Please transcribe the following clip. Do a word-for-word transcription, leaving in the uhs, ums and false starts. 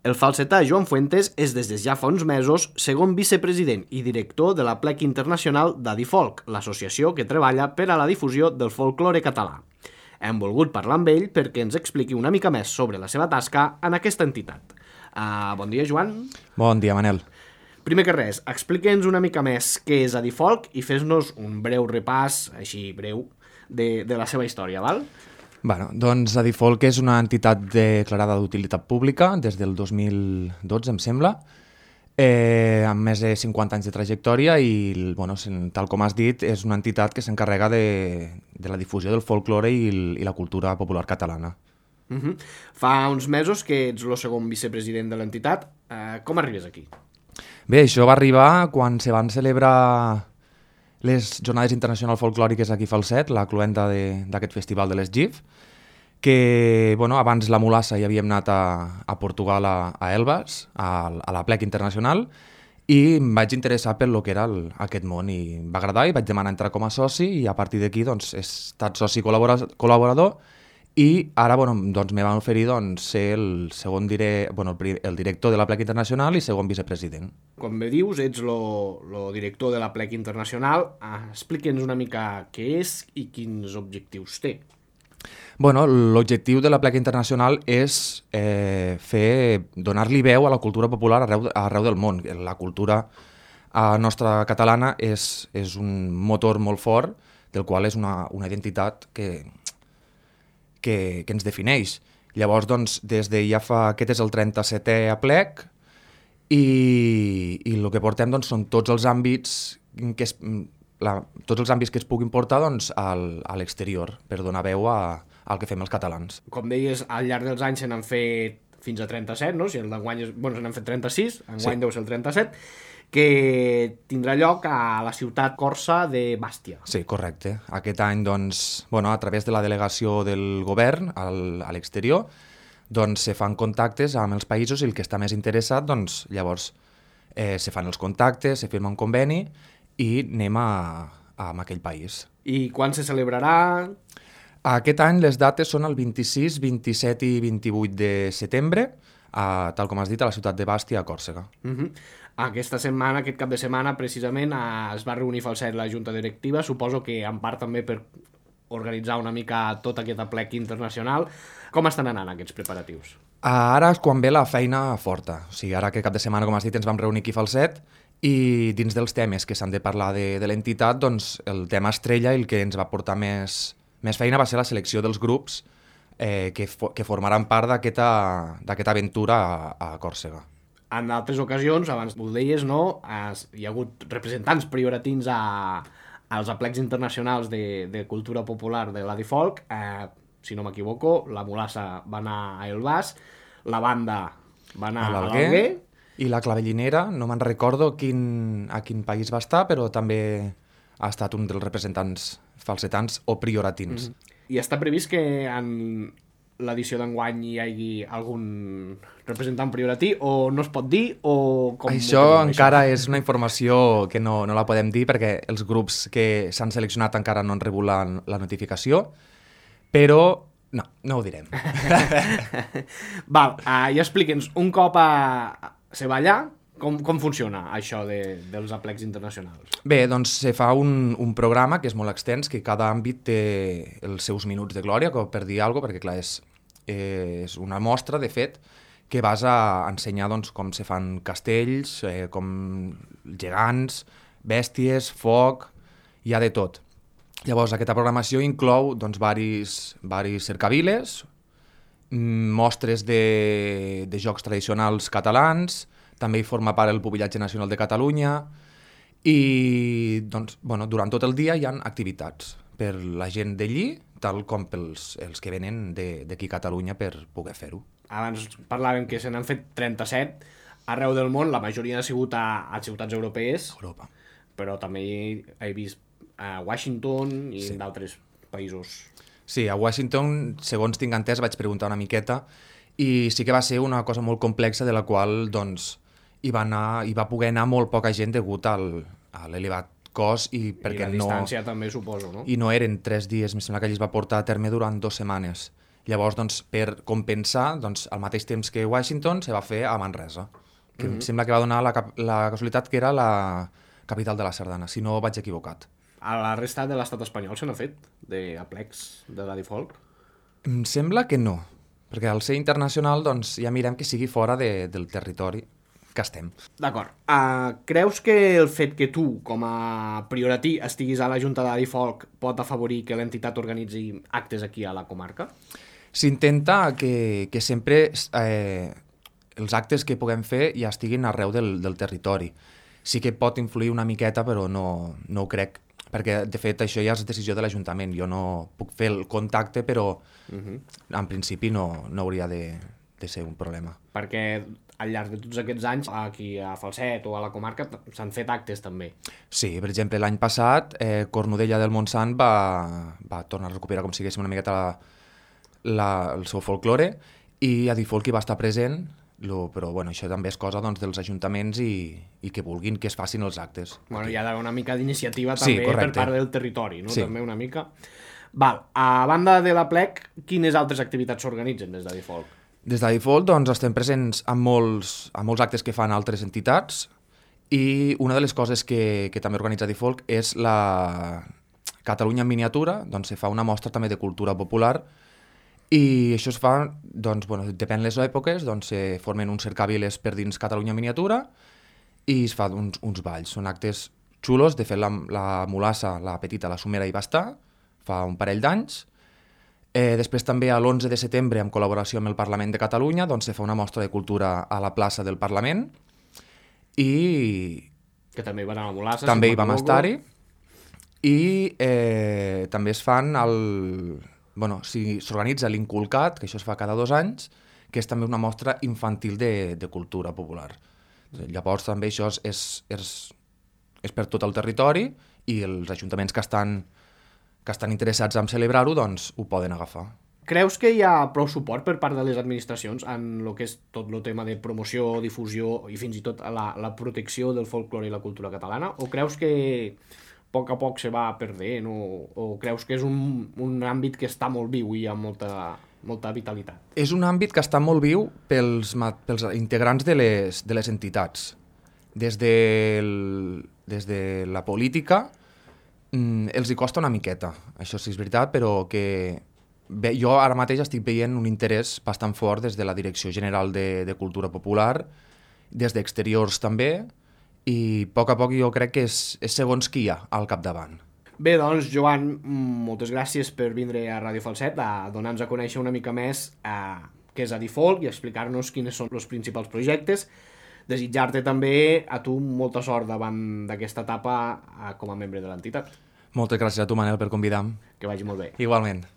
El falsetà Joan Fuentes és des de ja fa uns mesos segon vicepresident i director de la Plec Internacional d'Adifolk, l'associació que treballa per a la difusió del folklore català. Hem volgut parlar amb ell perquè ens expliqui una mica més sobre la seva tasca en aquesta entitat. Uh, bon dia, Joan. Bon dia, Manel. Primer que res, explica'ns una mica més què és Adifolk i fes-nos un breu repàs, així breu, de, de la seva història, val? Bueno, doncs Adifolk és una entitat declarada d'utilitat pública des del dos mil dotze, em sembla, eh, amb més de cinquanta anys de trajectòria i, bueno, tal com has dit, és una entitat que s'encarrega de, de la difusió del folklore i, i la cultura popular catalana. Uh-huh. Fa uns mesos que ets el segon vicepresident de l'entitat. Uh, com arribes aquí? Bé, això va arribar quan se van celebrar les Jornades Internacionals Folclòriques aquí a Falset, la cloenda d'aquest festival de les G I F, que bueno, abans la Mulassa ja havíem anat a, a Portugal, a, a Elvas, a, a la Plec Internacional, i em vaig interessar per lo que era el, aquest món i em va agradar i vaig demanar entrar com a soci i a partir d'aquí doncs, he estat soci col·laborador, col·laborador i ara bueno, doncs, me van oferir doncs, ser el, segon dire... bueno, el, el director de la Plec Internacional i segon vicepresident. Com bé dius, ets el director de la Plec Internacional. Ah, explica'ns una mica què és i quins objectius té. Bueno, l'objectiu de la Plec Internacional és eh, fer donar-li veu a la cultura popular arreu, arreu del món. La cultura eh, nostra catalana és, és un motor molt fort, del qual és una, una identitat que... Que, que ens defineix. Llavors, doncs, des de ja fa... Aquest és el trenta-setè aplec i, i el que portem doncs, són tots els àmbits que es, la, tots els àmbits que es puguin portar doncs, al, a l'exterior per donar veu a, al que fem els catalans. Com deies, al llarg dels anys se n'han fet fins a trenta-set, no? Si l'enguany és... bueno, se n'han fet trenta-sis, enguany sí. Deu ser el trenta-set, que tindrà lloc a la ciutat corsa de Bàstia. Sí, correcte. Aquest any, doncs, bueno, a través de la delegació del govern al, a l'exterior, doncs se fan contactes amb els països i el que està més interessat, doncs, llavors eh, se fan els contactes, se firma un conveni i anem a, a, a aquell país. I quan se celebrarà? Aquest any les dates són el vint-i-sis, vint-i-set i vint-i-vuit de setembre, a, tal com has dit, a la ciutat de Bàstia, a Còrsega. Uh-huh. Aquesta setmana, aquest cap de setmana, precisament, es va reunir Falset la Junta Directiva, suposo que en part també per organitzar una mica tot aquest aplec internacional. Com estan anant aquests preparatius? Ara és quan ve la feina forta. O sigui, ara aquest cap de setmana, com has dit, ens vam reunir aquí a Falset i dins dels temes que s'han de parlar de, de l'entitat, doncs el tema estrella i el que ens va portar més, més feina va ser la selecció dels grups eh, que, fo que formaran part d'aquesta aventura a, a Còrsega. En altres ocasions, abans ho deies, no? Hi ha hagut representants prioratins a, als aplecs internacionals de, de cultura popular de l'Adifolk. Eh, si no m'equivoco, la Mulassa va anar a Elvas, la banda va anar a l'Alguer. I la Clavellinera, no me'n recordo quin, a quin país va estar, però també ha estat un dels representants falsetans o prioratins. Mm-hmm. I està previst que en l'edició d'enguany hi hagi algun representant prioratí o no es pot dir? O com això encara això? És una informació que no, no la podem dir perquè els grups que s'han seleccionat encara no han rebut la, la notificació, però no, no ho direm. Val, uh, i explica'ns, un cop a... se va allà, com, com funciona això de, dels aplecs internacionals? Bé, doncs se fa un, un programa que és molt extens, que cada àmbit té els seus minuts de glòria, per dir alguna cosa, perquè clar, és, és una mostra, de fet, que vas a ensenyar doncs, com se fan castells, eh, com gegants, bèsties, foc, hi ha de tot. Llavors, aquesta programació inclou doncs, varis, varis cercaviles, mostres de, de jocs tradicionals catalans, també hi forma part el Pubillatge Nacional de Catalunya i doncs, bueno, durant tot el dia hi ha activitats per la gent d'allí, tal com pels els que venen d'aquí a Catalunya per poder fer-ho. Abans parlàvem que se n'han fet trenta-set arreu del món, la majoria ha sigut a, a ciutats europees, Europa. Però també he vist a Washington i sí. d'altres països. Sí, a Washington, segons tinc entès, vaig preguntar una miqueta i sí que va ser una cosa molt complexa de la qual doncs, hi, va anar, hi va poder anar molt poca gent degut al, a l'elevat cost i perquè I la no... distància també, suposo, no? I no eren tres dies, em sembla que allí es va portar a terme durant dues setmanes. Llavors, doncs, per compensar, doncs, al mateix temps que Washington, se va fer a Manresa, que mm-hmm. em sembla que va donar la, cap la casualitat que era la capital de la sardana, si no vaig equivocat. A la resta de l'estat espanyol se n'ha fet, d'aplecs de Daddy Folk? Em sembla que no, perquè al ser internacional doncs, ja mirem que sigui fora de, del territori que estem. D'acord. Uh, creus que el fet que tu, com a prioratí, estiguis a la Junta de Daddy Folk pot afavorir que l'entitat organitzi actes aquí a la comarca? S'intenta que, que sempre eh, els actes que puguem fer ja estiguin arreu del, del territori. Sí que pot influir una miqueta, però no, no ho crec, perquè de fet això ja és decisió de l'Ajuntament. Jo no puc fer el contacte, però uh-huh. en principi no, no hauria de, de ser un problema. Perquè al llarg de tots aquests anys, aquí a Falset o a la comarca, s'han fet actes també. Sí, per exemple, l'any passat, eh, Cornudella del Montsant va, va tornar a recuperar com si haguéssim una miqueta la, la, el seu folklore, i a Difolk hi va estar present, lo, però bueno, això també és cosa doncs, dels ajuntaments i, i que vulguin que es facin els actes. Bueno, aquí. Hi ha d'haver una mica d'iniciativa també sí, per part del territori, no? Sí. També una mica. Val, a banda de l'Aplec, quines altres activitats s'organitzen des de Difolk? Des de Difolk doncs, estem presents en molts, en molts actes que fan altres entitats, i una de les coses que, que també organitza Difolk és la Catalunya en miniatura, doncs se fa una mostra també de cultura popular, i això es fa, doncs, bueno, depèn les èpoques, doncs se formen uns cercàviles per dins Catalunya en miniatura i es fa uns, uns balls. Són actes xulos, de fet la, la mulassa, la petita, la somera hi va estar, fa un parell d'anys. Eh, després també a l'onze de setembre, en col·laboració amb el Parlament de Catalunya, doncs se fa una mostra de cultura a la plaça del Parlament, i... Que també hi van a la mulassa. També hi vam estar-hi. I eh, també es fan el... Bueno, si s'organitza l'Inculcat, que això es fa cada dos anys, que és també una mostra infantil de, de cultura popular. Llavors també això és, és, és, és per tot el territori, i els ajuntaments que estan, que estan interessats en celebrar-ho, doncs ho poden agafar. Creus que hi ha prou suport per part de les administracions en el que és tot el tema de promoció, difusió i fins i tot la, la protecció del folklore i la cultura catalana? O creus que a poc a poc se va perdent, o, o creus que és un, un àmbit que està molt viu i amb molta, molta vitalitat? És un àmbit que està molt viu pels, pels integrants de les, de les entitats. Des de, el, des de la política mm, els hi costa una miqueta, això sí és veritat, però que bé, jo ara mateix estic veient un interès bastant fort des de la Direcció General de, de Cultura Popular, des d'exteriors també, i a poc a poc jo crec que és, és segons qui hi ha al capdavant. Bé, doncs, Joan, moltes gràcies per vindre a Ràdio Falset a donar-nos a conèixer una mica més eh, què és Difolk i explicar-nos quins són els principals projectes. Desitjar-te també a tu molta sort davant d'aquesta etapa eh, com a membre de l'entitat. Moltes gràcies a tu, Manel, per convidar-me. Que vagi molt bé. Igualment.